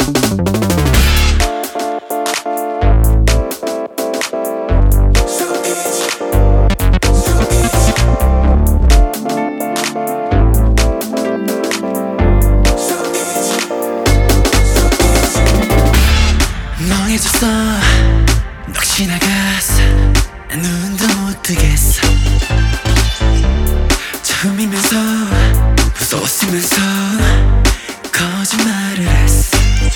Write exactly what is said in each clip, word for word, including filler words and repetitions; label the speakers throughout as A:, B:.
A: 멍해졌어 넋이 나갔어 난 눈도 못 뜨겠어 처음이면서 무서웠으면서 거짓말을 했어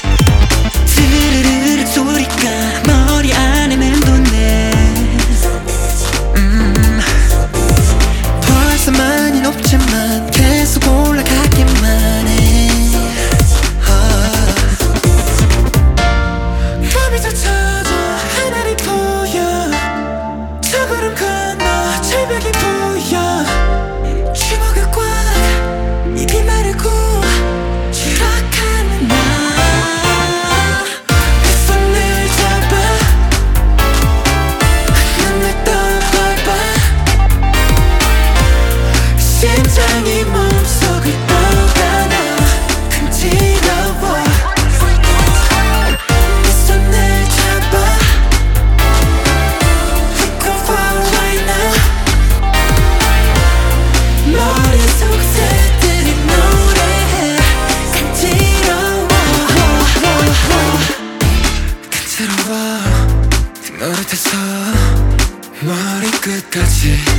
A: 드르르르 소리가 머리 안에 맴도네 음, 벌써 많이 높지만 계속 올라가기만 해 심장이 몸속을 떠나나 간지러워 네 손을 잡아 Look over right now 머릿속 새들이 노래해 간지러워 간지러워 노릇해서 머리끝까지